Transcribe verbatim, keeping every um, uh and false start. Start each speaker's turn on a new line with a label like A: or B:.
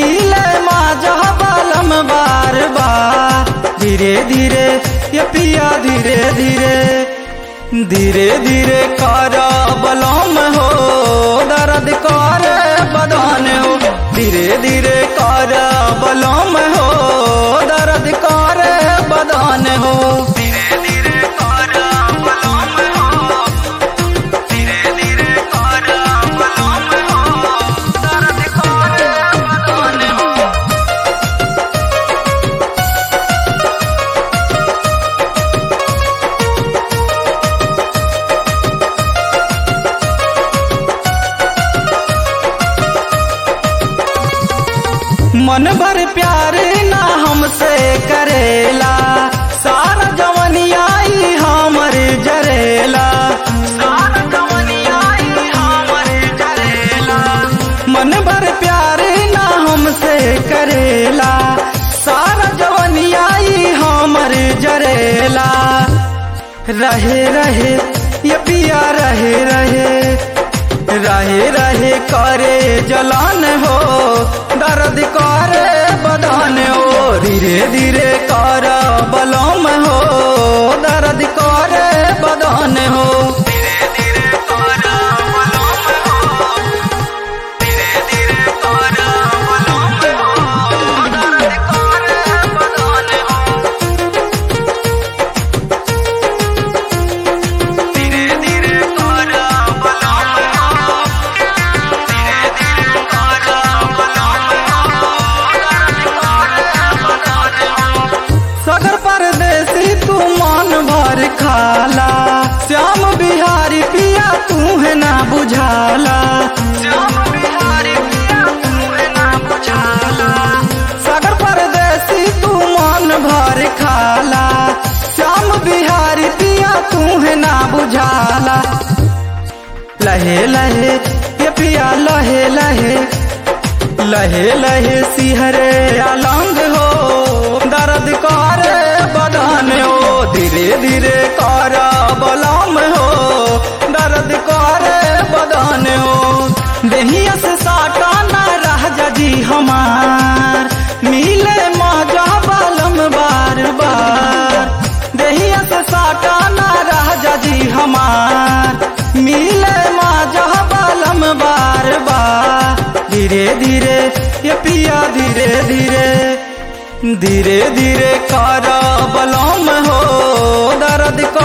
A: मिले माजा बलम बार बार। धीरे धीरे ये पिया धीरे धीरे धीरे धीरे कर बलम हो दर्द कर बदन हो। धीरे धीरे कर बलम हो दर्द कर बदन हो। धीरे धीरे कर बलम हो धीरे धीरे कर बलम हो दर्द कर बदन हो। मन भर प्यार ना हमसे करेला, सारा जवनियाई हमर जरेला। सारा जवनियाई हमर जरेला। मन भर प्यार ना हमसे करेला, सारा जवनियाई हमर जरेला। रहे रहे ये पिया रहे रहे रहे रहे करे जलान हो दर्द करे बदन हो। धीरे धीरे कर बलम हो दर्द करे बदन हो। धीरे धीरे कर बलम हो धीरे धीरे कर बलम हो दर्द करे बदन हो। धीरे धीरे कर बलम हो धीरे धीरे कर बलम हो। सगर परदेसी तू मन भर खाला, श्याम बिहारी पिया तू है ना बुझाला। श्याम बिहारी पिया तू है ना बुझाला। सगर परदेसी तू मन भर खाला, श्याम बिहारी पिया तू है ना बुझाला। लहे लहे ये पिया लहे लहे लहे लहे सिहरे अलंग हो दर्द करे बदन हो। धीरे धीरे कर बलम हो दर्द करे बदन हो। देहिया से साटा न रह जी हमार, मिले मजा बलम बार बार। देहिया से साटा न रह जी हमार, मिले मजा बलम बार बार। धीरे धीरे ये पिया धीरे धीरे धीरे धीरे कर बलम हो दर्द कर